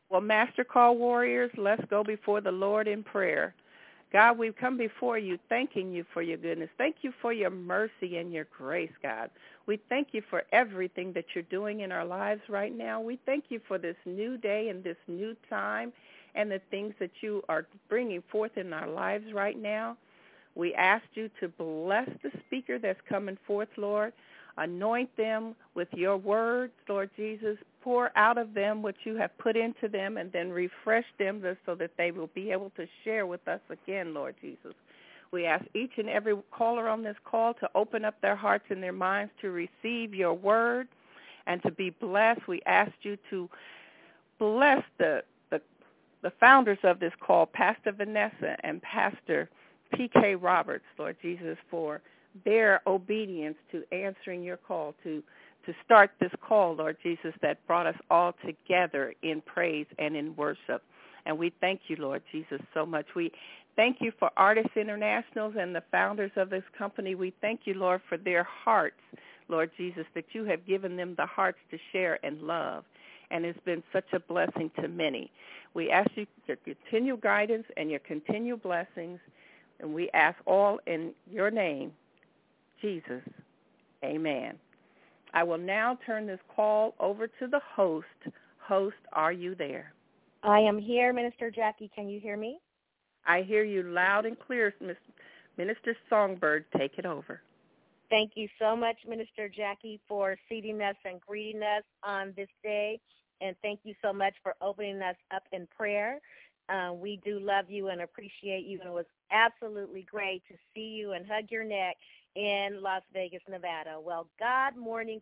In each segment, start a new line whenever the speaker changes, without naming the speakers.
Well, Master Call Warriors, let's go before the Lord in prayer. God, we come before you thanking you for your goodness. Thank you for your mercy and your grace, God. We thank you for everything that you're doing in our lives right now. We thank you for this new day and this new time and the things that you are bringing forth in our lives right now. We ask you to bless the speaker that's coming forth, Lord. Anoint them with your words, Lord Jesus. Pour out of them what you have put into them and then refresh them so that they will be able to share with us again, Lord Jesus. We ask each and every caller on this call to open up their hearts and their minds to receive your word and to be blessed. We ask you to bless the founders of this call, Pastor Vanessa and Pastor P.K. Roberts, Lord Jesus, for their obedience to answering your call to start this call, Lord Jesus, that brought us all together in praise and in worship. And we thank you, Lord Jesus, so much. We thank you for Artists Internationals and the founders of this company. We thank you, Lord, for their hearts, Lord Jesus, that you have given them the hearts to share and love. And it's been such a blessing to many. We ask you your continued guidance and your continued blessings, and we ask all in your name, Jesus. Amen. I will now turn this call over to the host. Host, are you there?
I am here, Minister Jackie. Can you hear me?
I hear you loud and clear, Minister Songbird. Take it over.
Thank you so much, Minister Jackie, for seating us and greeting us on this day. And thank you so much for opening us up in prayer. We do love you and appreciate you. And it was absolutely great to see you and hug your neck in Las Vegas, Nevada. Well, God morning,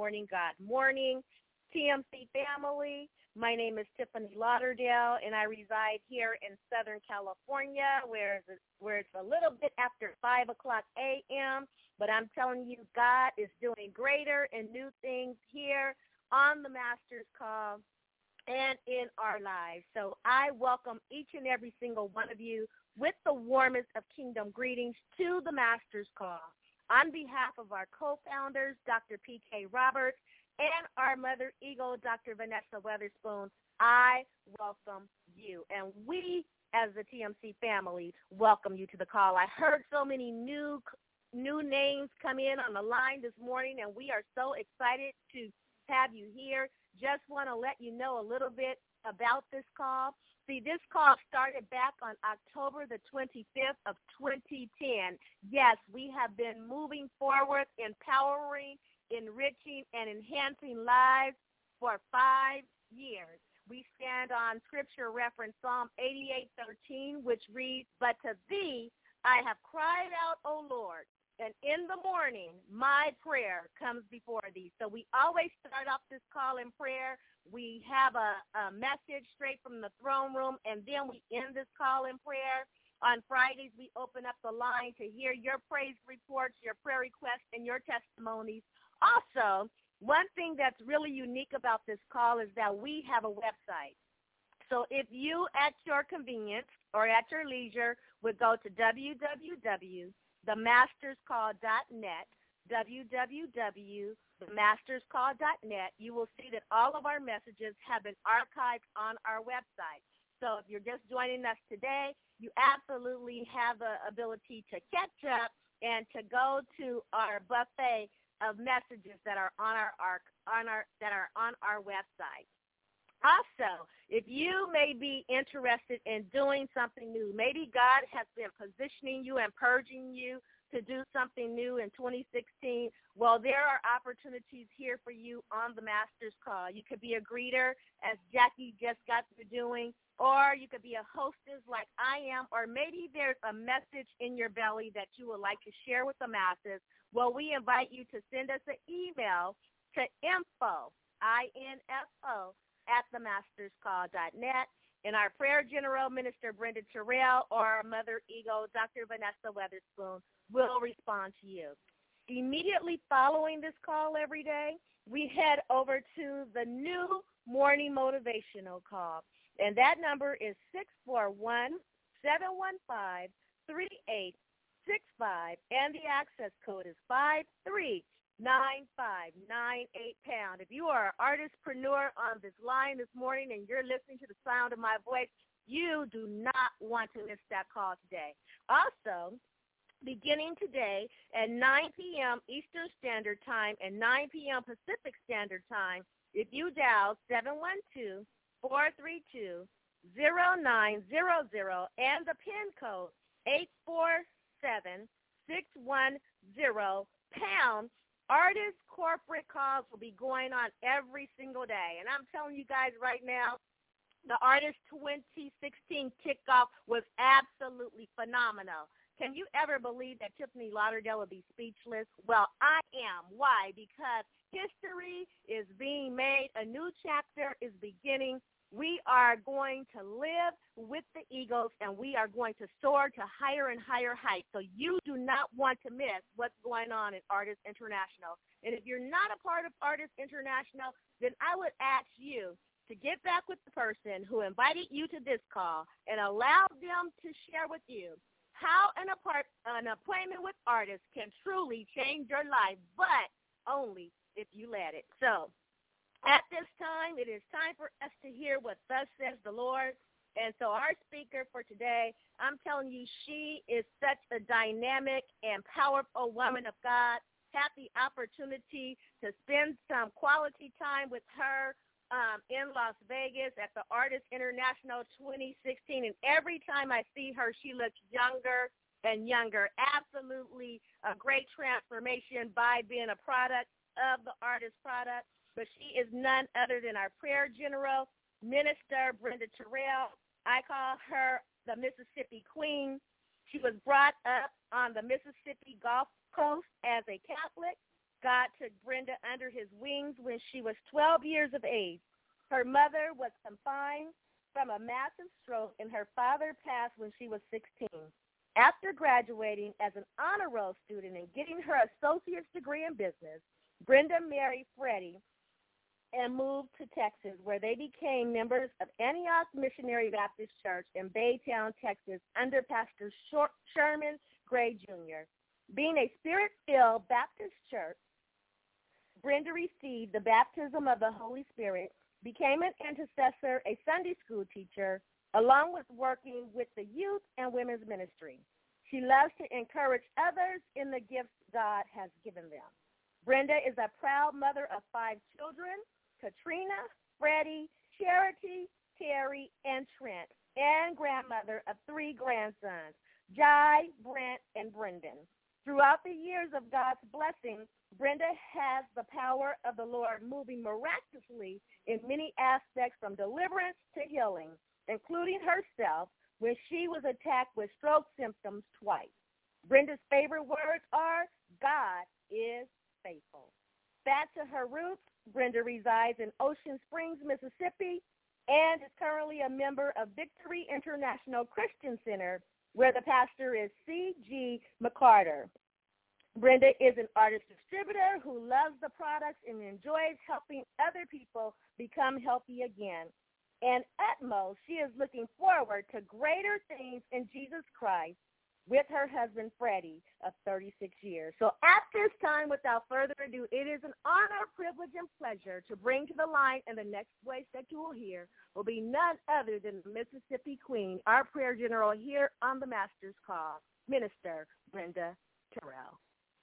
TMC family. My name is Tiffany Lauderdale, and I reside here in Southern California, where it's a little bit after 5 o'clock a.m., but I'm telling you, God is doing greater and new things here on the Master's Call and in our lives. So I welcome each and every single one of you with the warmest of kingdom greetings to the Master's Call. On behalf of our co-founders, Dr. P.K. Roberts, and our Mother Eagle, Dr. Vanessa Weatherspoon, I welcome you. And we, as the TMC family, welcome you to the call. I heard so many new names come in on the line this morning, and we are so excited to have you here. Just want to let you know a little bit about this call. See, this call started back on October the 25th of 2010. Yes, we have been moving forward, empowering, enriching, and enhancing lives for 5 years. We stand on scripture reference Psalm 88:13, which reads, "But to thee I have cried out, O Lord, and in the morning my prayer comes before thee." So we always start off this call in prayer. We have a message straight from the throne room, and then we end this call in prayer. On Fridays, we open up the line to hear your praise reports, your prayer requests, and your testimonies. Also, one thing that's really unique about this call is that we have a website. So if you, at your convenience or at your leisure, would go to www.themasterscall.net, www.themasterscall.net, you will see that all of our messages have been archived on our website. So if you're just joining us today, you absolutely have the ability to catch up and to go to our buffet of messages that are on our website. Also, if you may be interested in doing something new, maybe God has been positioning you and purging you to do something new in 2016, well, there are opportunities here for you on the Master's Call. You could be a greeter, as Jackie just got through doing, or you could be a hostess like I am, or maybe there's a message in your belly that you would like to share with the masses. Well, we invite you to send us an email to info, I-N-F-O, at themasterscall.net. And our prayer general, Minister Brenda Terrell, or our Mother Eagle, Dr. Vanessa Weatherspoon, will respond to you. Immediately following this call every day, we head over to the new morning motivational call. And that number is 641-715-3865, and the access code is 53 If you are an artistpreneur on this line this morning and you're listening to the sound of my voice, you do not want to miss that call today. Also, beginning today at 9 p.m. Eastern Standard Time and 9 p.m. Pacific Standard Time, if you dial 712-432-0900 and the PIN code 847-610 artist corporate calls will be going on every single day. And I'm telling you guys right now, the Artist 2016 kickoff was absolutely phenomenal. Can you ever believe that Tiffany Lauderdale would be speechless? Well, I am. Why? Because history is being made. A new chapter is beginning. We are going to live with the eagles, and we are going to soar to higher and higher heights. So you do not want to miss what's going on in Artists International. And if you're not a part of Artists International, then I would ask you to get back with the person who invited you to this call and allow them to share with you how an appointment with artists can truly change your life, but only if you let it. So at this time, it is time for us to hear what thus says the Lord. And so our speaker for today, I'm telling you, she is such a dynamic and powerful woman of God. Had the opportunity to spend some quality time with her in Las Vegas at the Artists International 2016. And every time I see her, she looks younger and younger. Absolutely a great transformation by being a product of the artist product. But she is none other than our prayer general, Minister Brenda Terrell. I call her the Mississippi Queen. She was brought up on the Mississippi Gulf Coast as a Catholic. God took Brenda under his wings when she was 12 years of age. Her mother was confined from a massive stroke, and her father passed when she was 16. After graduating as an honor roll student and getting her associate's degree in business, Brenda married Freddie and moved to Texas, where they became members of Antioch Missionary Baptist Church in Baytown, Texas, under Pastor Sherman Gray Jr. Being a Spirit-filled Baptist church, Brenda received the baptism of the Holy Spirit, became an intercessor, a Sunday school teacher, along with working with the youth and women's ministry. She loves to encourage others in the gifts God has given them. Brenda is a proud mother of 5 children, Katrina, Freddie, Charity, Terry, and Trent, and grandmother of 3 grandsons, Jai, Brent, and Brendan. Throughout the years of God's blessing, Brenda has the power of the Lord moving miraculously in many aspects from deliverance to healing, including herself when she was attacked with stroke symptoms twice. Brenda's favorite words are, God is faithful. Back to her roots, Brenda resides in Ocean Springs, Mississippi, and is currently a member of Victory International Christian Center, where the pastor is C.G. McCarter. Brenda is an artist distributor who loves the products and enjoys helping other people become healthy again. And at most, she is looking forward to greater things in Jesus Christ with her husband, Freddie, of 36 years. So at this time, without further ado, it is an honor, privilege, and pleasure to bring to the line, and the next voice that you will hear will be none other than the Mississippi Queen, our prayer general here on the Master's Call, Minister Brenda Terrell.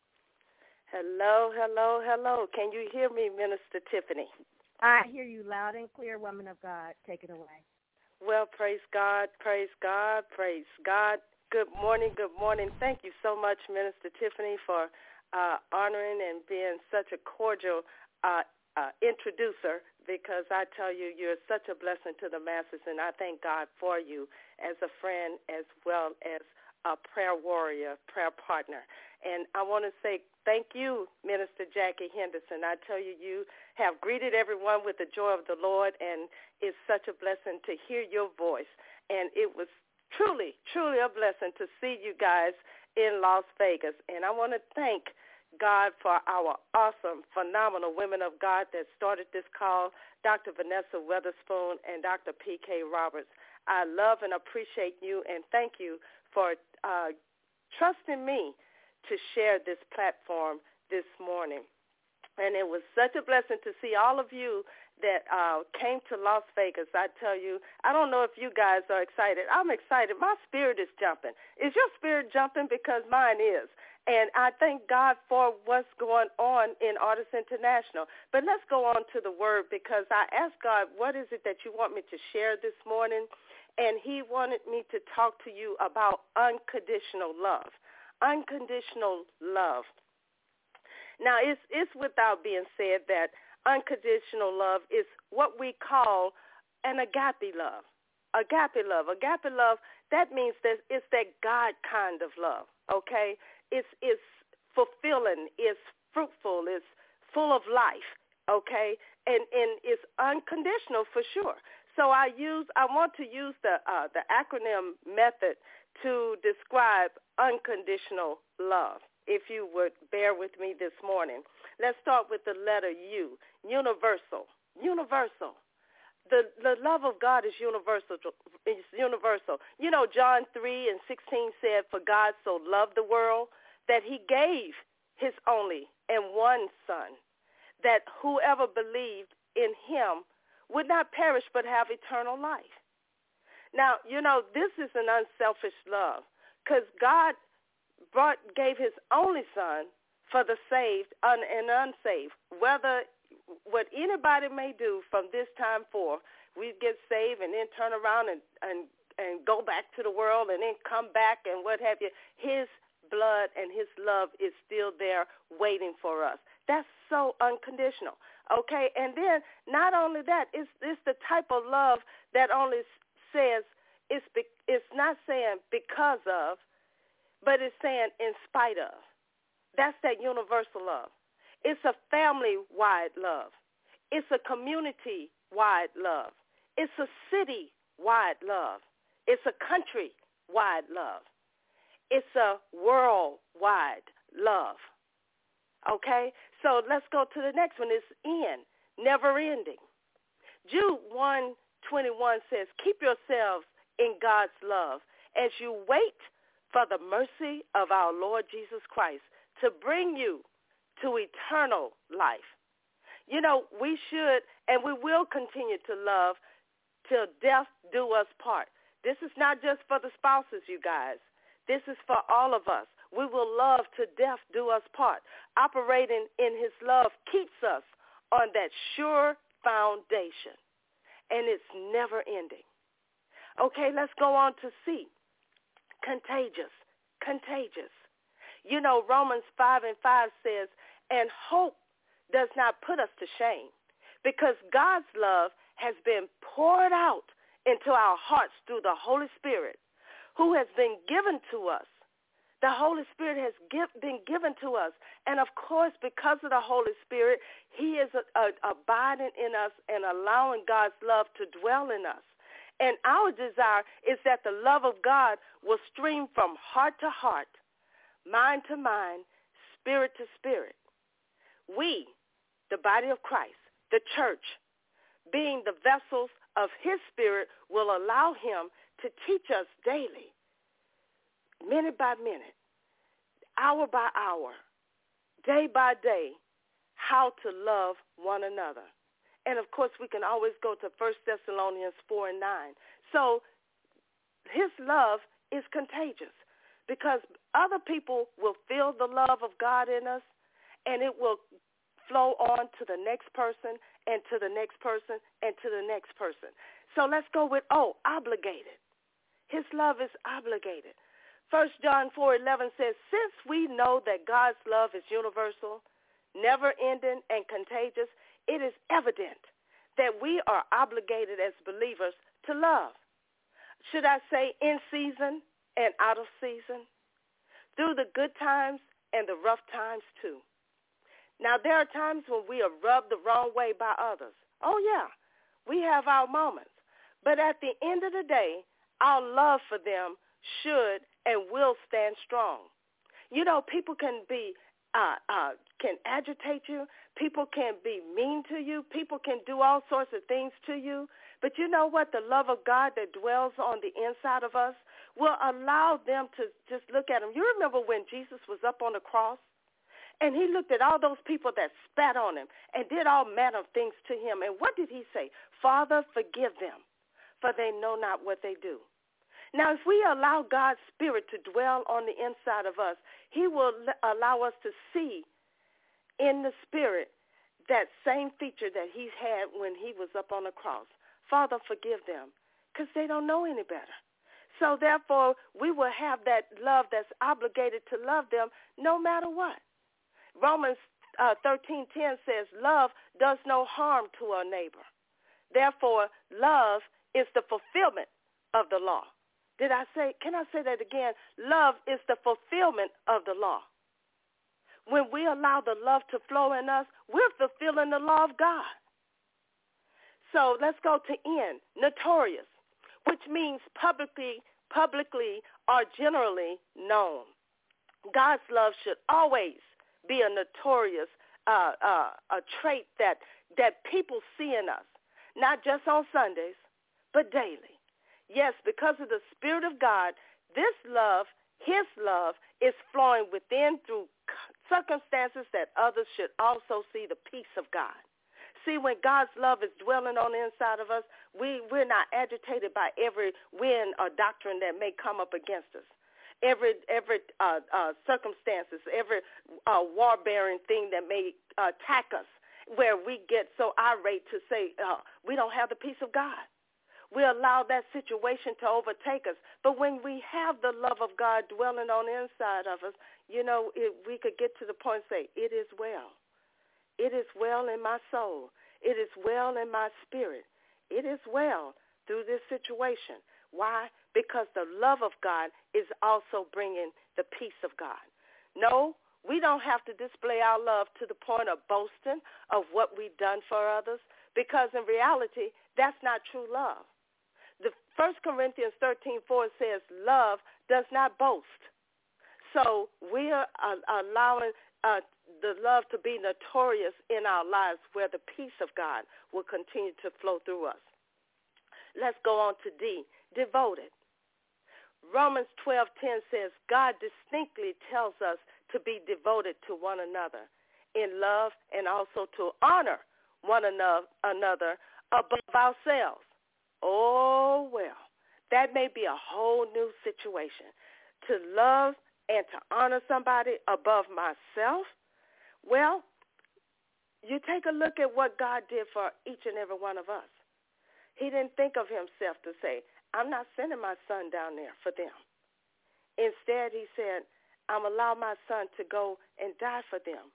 Hello, hello, hello. Can you hear me, Minister Tiffany?
I hear you loud and clear, woman of God. Take it away.
Well, praise God, praise God, praise God. Good morning, good morning. Thank you so much, Minister Tiffany, for honoring and being such a cordial introducer, because I tell you, you're such a blessing to the masses, and I thank God for you as a friend as well as a prayer warrior, prayer partner. And I want to say thank you, Minister Jackie Henderson. I tell you, you have greeted everyone with the joy of the Lord, and it's such a blessing to hear your voice. And it was truly, truly a blessing to see you guys in Las Vegas. And I want to thank God for our awesome, phenomenal women of God that started this call, Dr. Vanessa Weatherspoon and Dr. P.K. Roberts. I love and appreciate you, and thank you for trusting me to share this platform this morning.
And it was such a blessing to see all of you that came to Las Vegas. I tell you, I don't know if you guys are excited. I'm excited. My spirit is jumping. Is your spirit jumping? Because mine is. And I thank God for what's going on in Artists International. But let's go on to the word, because I asked God, what is it that you want me to share this morning? And he wanted me to talk to you about unconditional love. Unconditional love. Now, it's without being said that unconditional love is what we call an agape love. Agape love. Agape love, that means that it's that God kind of love, okay? It's fulfilling, it's fruitful, it's full of life, okay? And it's unconditional for sure. So I want to use the acronym method to describe unconditional love, if you would bear with me this morning. Let's start with the letter U, universal. Universal. The love of God is universal. It's universal. You know, John 3:16 said, "For God so loved the world that he gave his only and one Son, that whoever believed in him would not perish but have eternal life." Now, you know, this is an unselfish love, because God gave his only Son for the saved and unsaved. Whether what anybody may do from this time forth, we get saved and then turn around and go back to the world and then come back and what have you, his blood and his love is still there waiting for us. That's so unconditional, okay? And then not only that, it's the type of love that only says, it's not saying because of, but it's saying in spite of. That's that universal love. It's a family-wide love. It's a community-wide love. It's a city-wide love. It's a country-wide love. It's a worldwide love. Okay? So let's go to the next one. It's N, never ending. Jude 1:21 says, "Keep yourselves in God's love as you wait for the mercy of our Lord Jesus Christ to bring you to eternal life." You know, we should and we will continue to love till death do us part. This is not just for the spouses, you guys. This is for all of us. We will love till death do us part. Operating in his love keeps us on that sure foundation, and it's never ending. Okay, let's go on to C. Contagious. Contagious. You know, Romans 5:5 says, "And hope does not put us to shame, because God's love has been poured out into our hearts through the Holy Spirit, who has been given to us." The Holy Spirit has been given to us. And, of course, because of the Holy Spirit, he is abiding in us and allowing God's love to dwell in us. And our desire is that the love of God will stream from heart to heart, mind to mind, spirit to spirit. We, the body of Christ, the church, being the vessels of his Spirit, will allow him to teach us daily, minute by minute, hour by hour, day by day, how to love one another. And, of course, we can always go to 1 Thessalonians 4:9. So his love is contagious, because other people will feel the love of God in us, and it will flow on to the next person and to the next person and to the next person. So let's go with obligated. His love is obligated. 1 John 4:11 says, "Since we know that God's love is universal, never-ending, and contagious, it is evident that we are obligated as believers to love." Should I say in season and out of season? Through the good times and the rough times too. Now, there are times when we are rubbed the wrong way by others. Oh, yeah, we have our moments. But at the end of the day, our love for them should and will stand strong. You know, people can can agitate you. People can be mean to you. People can do all sorts of things to you. But you know what? The love of God that dwells on the inside of us will allow them to just look at him. You remember when Jesus was up on the cross And he looked at all those people that spat on him and did all manner of things to him. And what did he say? Father, forgive them, for they know not what they do. Now, if we allow God's Spirit to dwell on the inside of us, he will allow us to see in the Spirit that same feature that he had when he was up on the cross. Father, forgive them, because they don't know any better. So therefore, we will have that love that's obligated to love them no matter what. Romans 13:10 says, love does no harm to our neighbor. Therefore, love is the fulfillment of the law. Can I say that again? Love is the fulfillment of the law. When we allow the love to flow in us, we're fulfilling the law of God. So let's go to N, notorious, which means publicly or generally known. God's love should always be a notorious a trait that people see in us, not just on Sundays, but daily. Yes, because of the Spirit of God, this love, his love, is flowing within through circumstances that others should also see the peace of God. See, when God's love is dwelling on the inside of us, we're not agitated by every wind or doctrine that may come up against us. Every circumstances, every war-bearing thing that may attack us, where we get so irate to say we don't have the peace of God. We allow that situation to overtake us. But when we have the love of God dwelling on the inside of us, we could get to the point and say, it is well. It is well in my soul. It is well in my spirit. It is well through this situation. Why? Because the love of God is also bringing the peace of God. No, we don't have to display our love to the point of boasting of what we've done for others, because in reality, that's not true love. The 1 Corinthians 13:4 says, love does not boast. So we are allowing the love to be notorious in our lives, where the peace of God will continue to flow through us. Let's go on to D, devoted. Romans 12:10 says, God distinctly tells us to be devoted to one another in love, and also to honor one another above ourselves. Oh, well, that may be a whole new situation. To love and to honor somebody above myself, well, you take a look at what God did for each and every one of us. He didn't think of himself to say, I'm not sending my son down there for them. Instead, he said, I'm allowing my son to go and die for them,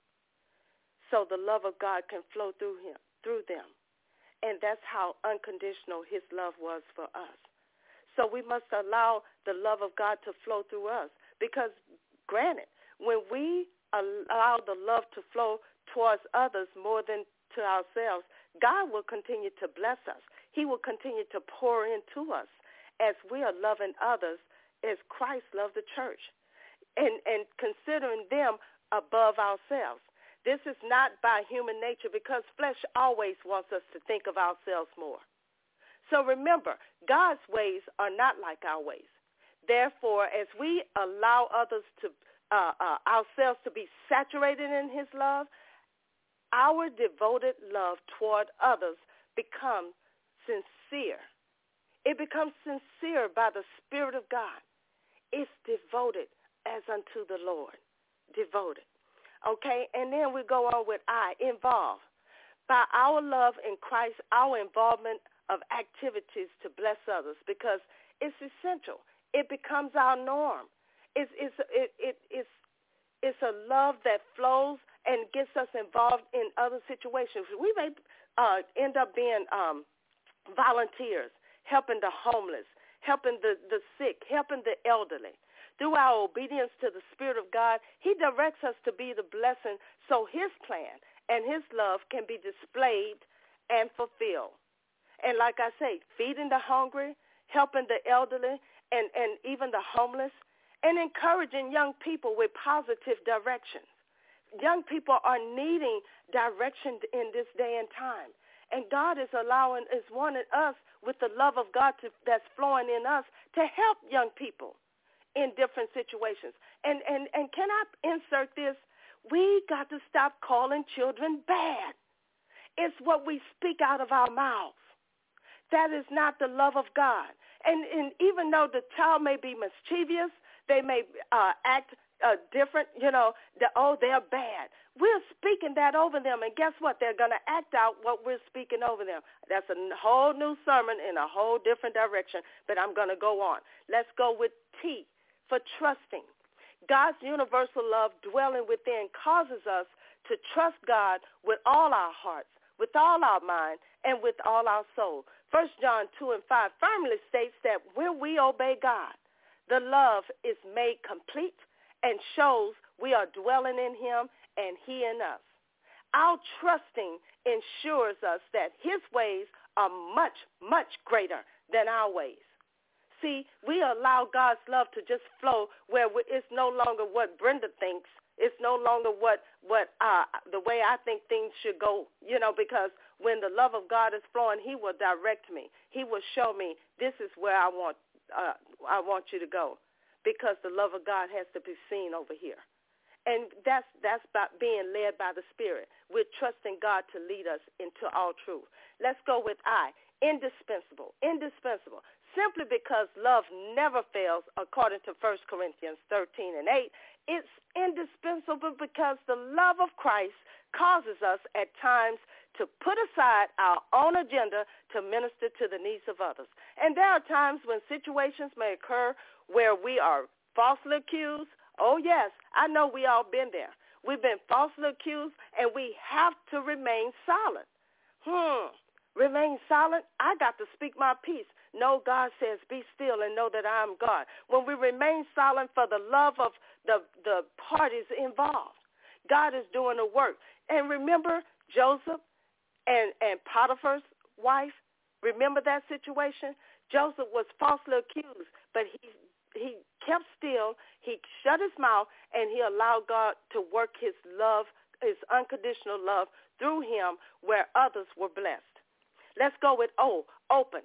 so the love of God can flow through them. And that's how unconditional his love was for us. So we must allow the love of God to flow through us, because granted, when we allow the love to flow towards others more than to ourselves, God will continue to bless us. He will continue to pour into us as we are loving others as Christ loved the church, and considering them above ourselves. This is not by human nature, because flesh always wants us to think of ourselves more. So remember, God's ways are not like our ways. Therefore, as we allow others to ourselves to be saturated in his love, our devoted love toward others becomes sincere. It becomes sincere by the Spirit of God. It's devoted as unto the Lord. Devoted. Okay, and then we go on with I, involve. By our love in Christ, our involvement of activities to bless others, because it's essential. It becomes our norm. It's a love that flows and gets us involved in other situations. We may end up being volunteers, helping the homeless, helping the sick, helping the elderly. Through our obedience to the Spirit of God, he directs us to be the blessing so his plan and his love can be displayed and fulfilled. And like I say, feeding the hungry, helping the elderly, and even the homeless, and encouraging young people with positive directions. Young people are needing direction in this day and time. And God is wanting us with the love of God that's flowing in us to help young people in different situations. And can I insert this? We got to stop calling children bad. It's what we speak out of our mouths. That is not the love of God. And even though the child may be mischievous, they may act different, they're bad. We're speaking that over them, and guess what? They're going to act out what we're speaking over them. That's a whole new sermon in a whole different direction, but I'm going to go on. Let's go with T for trusting. God's universal love dwelling within causes us to trust God with all our hearts, with all our mind, and with all our soul. 1 John 2:5 firmly states that when we obey God, the love is made complete and shows we are dwelling in him and he in us. Our trusting ensures us that his ways are much, much greater than our ways. See, we allow God's love to just flow where it's no longer what Brenda thinks. It's no longer what the way I think things should go, because when the love of God is flowing, he will direct me. He will show me this is where I want you to go, because the love of God has to be seen over here. And that's about being led by the Spirit. We're trusting God to lead us into all truth. Let's go with I, indispensable. Indispensable. Simply because love never fails, according to 1 Corinthians 13:8, it's indispensable because the love of Christ causes us at times to put aside our own agenda to minister to the needs of others. And there are times when situations may occur where we are falsely accused. Oh, yes, I know we all been there. We've been falsely accused, and we have to remain silent. Remain silent? I got to speak my peace. No, God says, be still and know that I am God. When we remain silent for the love of the parties involved, God is doing the work. And remember Joseph and Potiphar's wife? Remember that situation? Joseph was falsely accused, but he kept still, he shut his mouth, and he allowed God to work his love, his unconditional love through him where others were blessed. Let's go with O, open.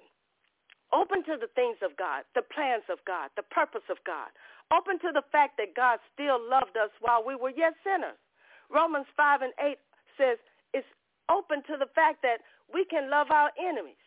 Open to the things of God, the plans of God, the purpose of God. Open to the fact that God still loved us while we were yet sinners. Romans 5:8 says it's open to the fact that we can love our enemies.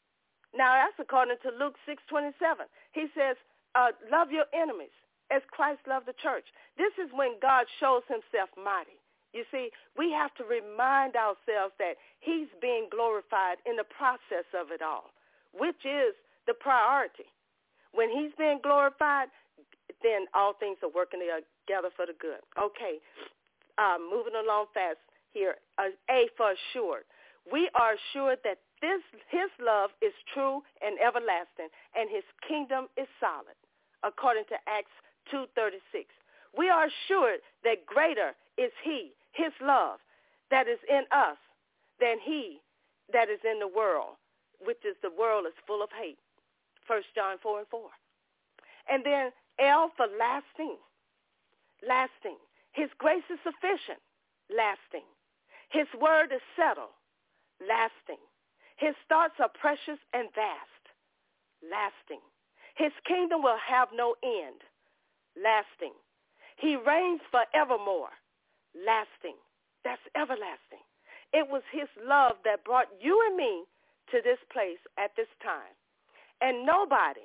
Now, that's according to Luke 6:27. He says, love your enemies as Christ loved the church. This is when God shows himself mighty. You see, we have to remind ourselves that he's being glorified in the process of it all, which is the priority. When he's being glorified, then all things are working together for the good. Okay, moving along fast here. A for assured. We are assured that his love is true and everlasting, and his kingdom is solid, according to Acts 2:36. We are assured that greater is he, his love, that is in us than he that is in the world, which is the world is full of hate. 1 John 4:4. And then L for lasting. Lasting. His grace is sufficient. Lasting. His word is settled. Lasting. His thoughts are precious and vast. Lasting. His kingdom will have no end. Lasting. He reigns forevermore. Lasting. That's everlasting. It was his love that brought you and me to this place at this time. And nobody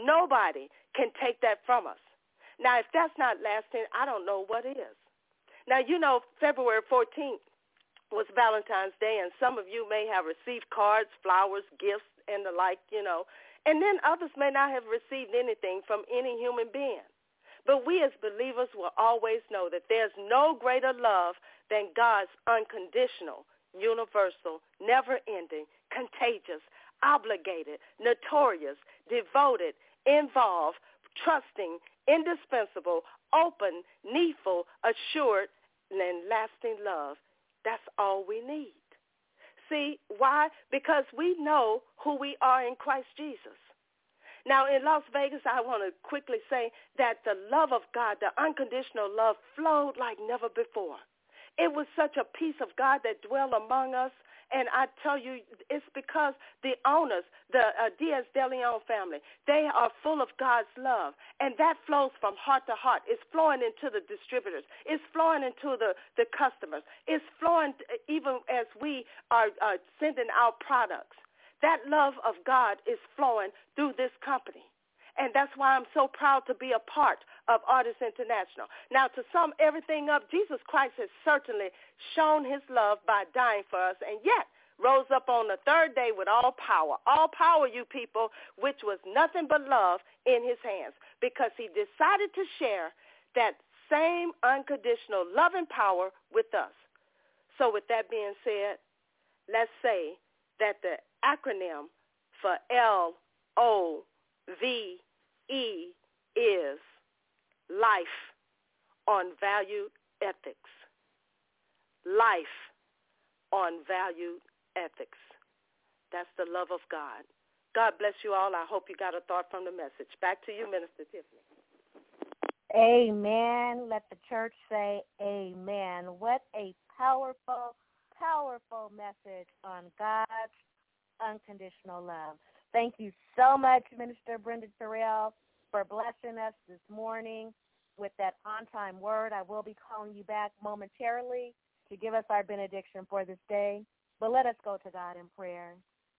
can take that from us. Now, if that's not lasting, I don't know what is. Now, February 14th was Valentine's Day, and some of you may have received cards, flowers, gifts, and the like, and then others may not have received anything from any human being. But we as believers will always know that there's no greater love than God's unconditional, universal, never-ending, contagious, obligated, notorious, devoted, involved, trusting, indispensable, open, needful, assured, and lasting love. That's all we need. See, why? Because we know who we are in Christ Jesus. Now, in Las Vegas, I want to quickly say that the love of God, the unconditional love, flowed like never before. It was such a peace of God that dwelled among us, And I tell you, it's because the owners, the Diaz de Leon family, they are full of God's love. And that flows from heart to heart. It's flowing into the distributors. It's flowing into the customers. It's flowing even as we are sending out products. That love of God is flowing through this company. And that's why I'm so proud to be a part of Artists International. Now, to sum everything up, Jesus Christ has certainly shown his love by dying for us, and yet rose up on the third day with all power, you people, which was nothing but love in his hands, because he decided to share that same unconditional loving power with us. So with that being said, let's say that the acronym for LOVE is Life on Value Ethics. Life on Value Ethics. That's the love of God. God bless you all. I hope you got a thought from the message. Back to you, Minister Tiffany.
Amen. Let the church say amen. What a powerful, powerful message on God's unconditional love. Thank you so much, Minister Brenda Terrell, for blessing us this morning with that on-time word. I will be calling you back momentarily to give us our benediction for this day. But let us go to God in prayer.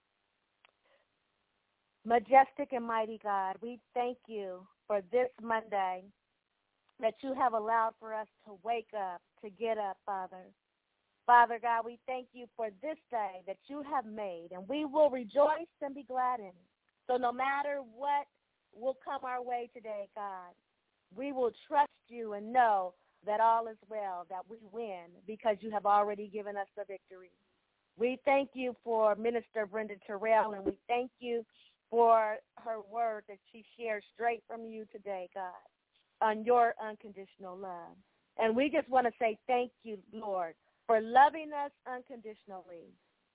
Majestic and mighty God, we thank you for this Monday that you have allowed for us to wake up, to get up, Father. Father God, we thank you for this day that you have made, and we will rejoice and be glad in it. So no matter what will come our way today, God, we will trust you and know that all is well, that we win, because you have already given us the victory. We thank you for Minister Brenda Terrell, and we thank you for her word that she shared straight from you today, God, on your unconditional love. And we just want to say thank you, Lord, for loving us unconditionally.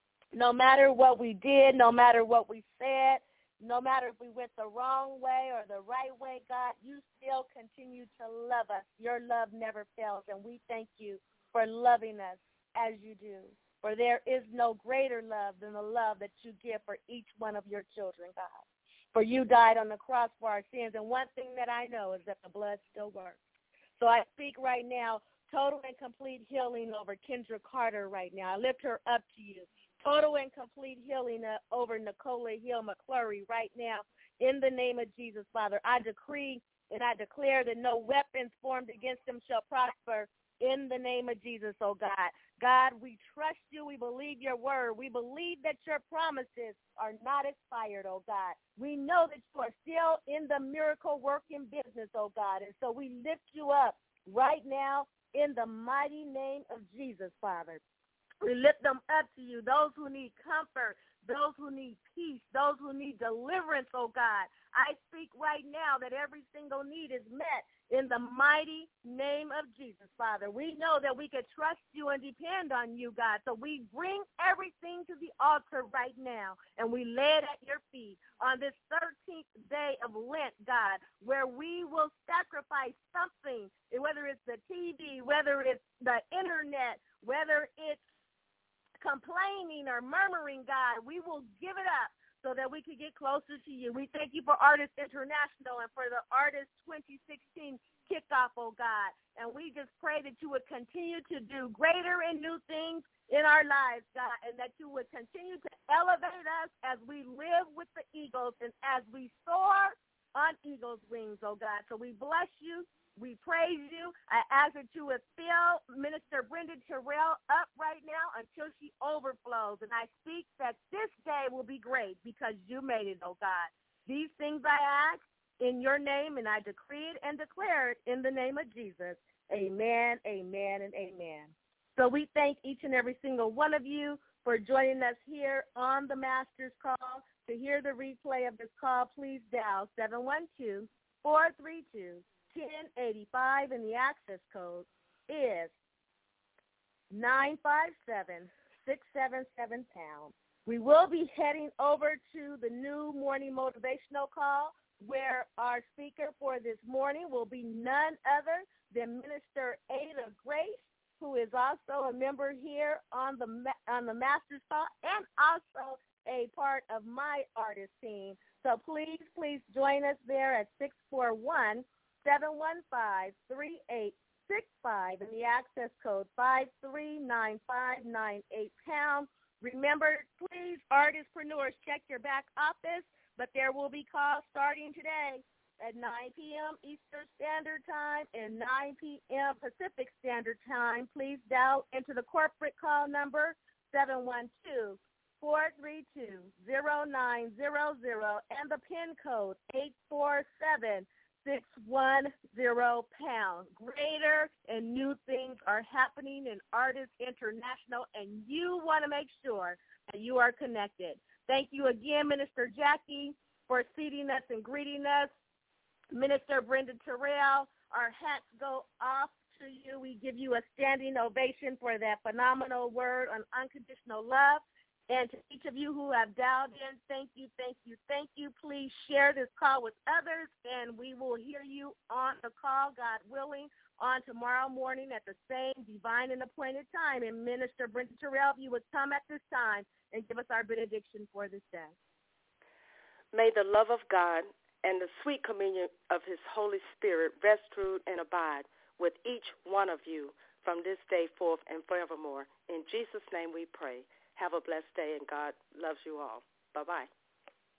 No matter what we did, no matter what we said, no matter if we went the wrong way or the right way, God, you still continue to love us. Your love never fails, and we thank you for loving us as you do. For there is no greater love than the love that you give for each one of your children, God. For you died on the cross for our sins, and one thing that I know is that the blood still works. So I speak right now, total and complete healing over Kendra Carter right now. I lift her up to you. Total and complete healing over Nicola Hill McClurry right now. In the name of Jesus, Father, I decree and I declare that no weapons formed against them shall prosper. In the name of Jesus, oh God. God, we trust you. We believe your word. We believe that your promises are not expired, oh God. We know that you are still in the miracle working business, oh God. And so we lift you up right now in the mighty name of Jesus, Father. We lift them up to you, those who need comfort, those who need peace, those who need deliverance, oh God. I speak right now that every single need is met in the mighty name of Jesus, Father. We know that we can trust you and depend on you, God. So we bring everything to the altar right now, and we lay it at your feet on this 13th day of Lent, God, where we will sacrifice something, whether it's the TV, whether it's the internet, whether it's complaining or murmuring, God, we will give it up so that we can get closer to you. We thank you for Artists International and for the Artists 2016 kickoff, oh God. And we just pray that you would continue to do greater and new things in our lives, God, and that you would continue to elevate us as we live with the eagles and as we soar on eagles' wings, oh God. So we bless you. We praise you. I ask that you would fill Minister Brenda Terrell up right now until she overflows. And I speak that this day will be great because you made it, oh God. These things I ask in your name, and I decree it and declare it in the name of Jesus. Amen, amen, and amen. So we thank each and every single one of you for joining us here on the Master's Call. To hear the replay of this call, please dial 712-432-1085, and the access code is 957-677#. We will be heading over to the new morning motivational call, where our speaker for this morning will be none other than Minister Ada Grace, who is also a member here on the Master's Call and also a part of my artist team. So please join us there at 641-715-3865 and the access code 539598#. Remember, please, artistpreneurs, check your back office, but there will be calls starting today at 9 p.m. Eastern Standard Time and 9 p.m. Pacific Standard Time. Please dial into the corporate call number 712-432-0900 and the PIN code 847-610#. Greater and new things are happening in Artists International, and you want to make sure that you are connected. Thank you again, Minister Jackie, for seating us and greeting us. Minister Brenda Terrell, our hats go off to you. We give you a standing ovation for that phenomenal word on unconditional love. And to each of you who have dialed in, thank you. Please share this call with others, and we will hear you on the call, God willing, on tomorrow morning at the same divine and appointed time. And Minister Brenda Terrell, if you would come at this time and give us our benediction for this day.
May the love of God and the sweet communion of his Holy Spirit rest, rule, and abide with each one of you from this day forth and forevermore. In Jesus' name we pray. Have a blessed day, and God loves you all. Bye-bye.